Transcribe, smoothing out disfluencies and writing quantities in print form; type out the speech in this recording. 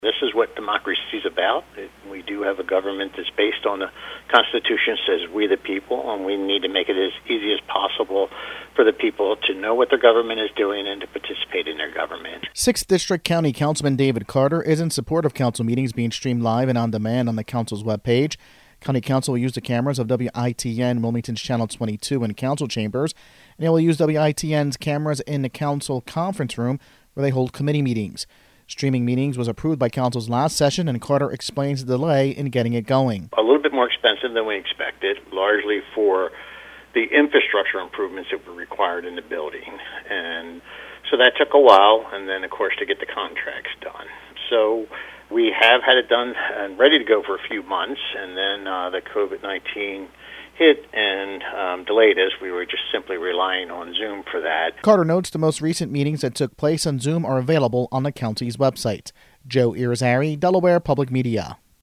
This is what democracy is about. We do have a government that's based on the Constitution, says we the people, and we need to make it as easy as possible for the people to know what their government is doing and to participate in their government. 6th District County Councilman David Carter is in support of council meetings being streamed live and on demand on the council's webpage. County Council will use the cameras of WITN Wilmington's Channel 22 in council chambers, and they will use WITN's cameras in the council conference room where they hold committee meetings. Streaming meetings was approved by council's last session, and Carter explains the delay in getting it going. A little bit more expensive than we expected, largely for the infrastructure improvements that were required in the building. And so that took a while, and then, of course, to get the contracts done. So we have had it done and ready to go for a few months, and then the COVID-19 hit and delayed us. We were just simply relying on Zoom for that. Carter notes the most recent meetings that took place on Zoom are available on the county's website. Joe Irizarry, Delaware Public Media.